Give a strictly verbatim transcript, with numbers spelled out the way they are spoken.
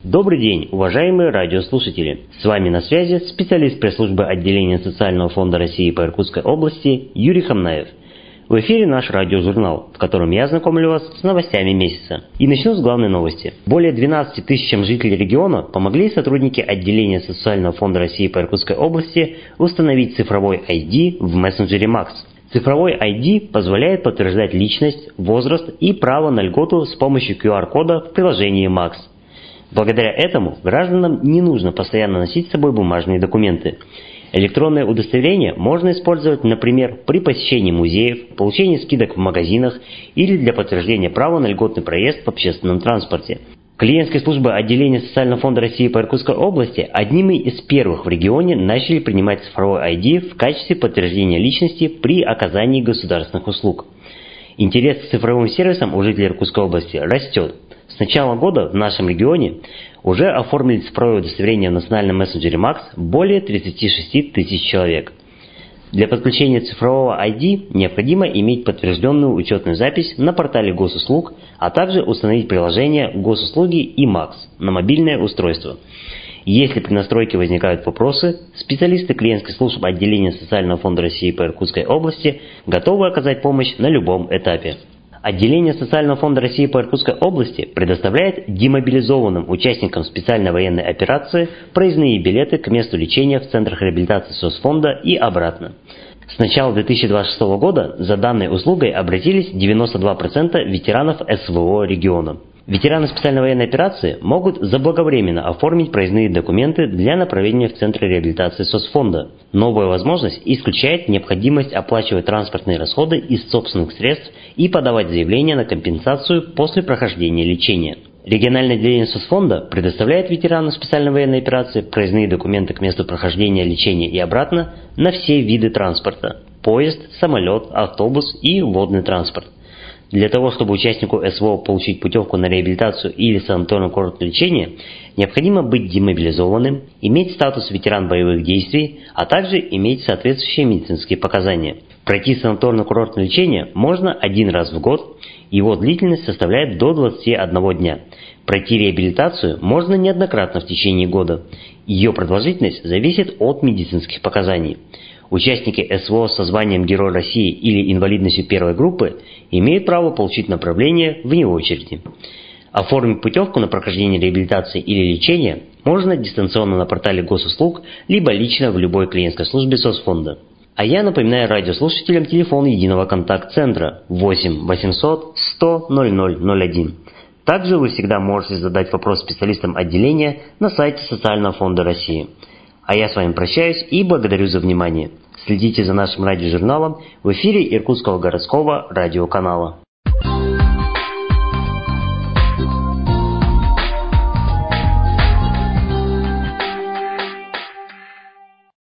Добрый день, уважаемые радиослушатели! С вами на связи специалист пресс-службы отделения Социального фонда России по Иркутской области Юрий Хамнаев. В эфире наш радиожурнал, в котором я знакомлю вас с новостями месяца. И начну с главной новости. Более двенадцати тысячам жителей региона помогли сотрудники отделения Социального фонда России по Иркутской области установить цифровой ай ди в мессенджере макс. Цифровой ай ди позволяет подтверждать личность, возраст и право на льготу с помощью ку ар-кода в приложении макс. Благодаря этому гражданам не нужно постоянно носить с собой бумажные документы. Электронное удостоверение можно использовать, например, при посещении музеев, получении скидок в магазинах или для подтверждения права на льготный проезд в общественном транспорте. Клиентские службы отделения Социального фонда России по Иркутской области одними из первых в регионе начали принимать цифровой ай ди в качестве подтверждения личности при оказании государственных услуг. Интерес к цифровым сервисам у жителей Иркутской области растет. С начала года в нашем регионе уже оформили цифровое удостоверение в национальном мессенджере макс более тридцати шести тысяч человек. Для подключения цифрового ай ди необходимо иметь подтвержденную учетную запись на портале госуслуг, а также установить приложение госуслуги и макс на мобильное устройство. Если при настройке возникают вопросы, специалисты клиентских служб отделения Социального фонда России по Иркутской области готовы оказать помощь на любом этапе. Отделение Социального фонда России по Иркутской области предоставляет демобилизованным участникам специальной военной операции проездные билеты к месту лечения в центрах реабилитации соцфонда и обратно. С начала две тысячи двадцать шестого года за данной услугой обратились девяносто два процента ветеранов эс вэ о региона. Ветераны специальной военной операции могут заблаговременно оформить проездные документы для направления в Центр реабилитации соцфонда. Новая возможность исключает необходимость оплачивать транспортные расходы из собственных средств и подавать заявление на компенсацию после прохождения лечения. Региональное отделение соцфонда предоставляет ветеранам специальной военной операции проездные документы к месту прохождения лечения и обратно на все виды транспорта – поезд, самолет, автобус и водный транспорт. Для того, чтобы участнику эс вэ о получить путевку на реабилитацию или санаторно-курортное лечение, необходимо быть демобилизованным, иметь статус ветеран боевых действий, а также иметь соответствующие медицинские показания. Пройти санаторно-курортное лечение можно один раз в год, его длительность составляет до двадцати одного дня. Пройти реабилитацию можно неоднократно в течение года. Ее продолжительность зависит от медицинских показаний. Участники эс вэ о со званием Герой России или инвалидностью первой группы имеют право получить направление вне очереди. Оформить путевку на прохождение реабилитации или лечения можно дистанционно на портале госуслуг, либо лично в любой клиентской службе соцфонда. А я напоминаю радиослушателям телефон единого контакт-центра восемь восемьсот сто ноль ноль ноль один. Также вы всегда можете задать вопрос специалистам отделения на сайте Социального фонда России. А я с вами прощаюсь и благодарю за внимание. Следите за нашим радиожурналом в эфире Иркутского городского радиоканала.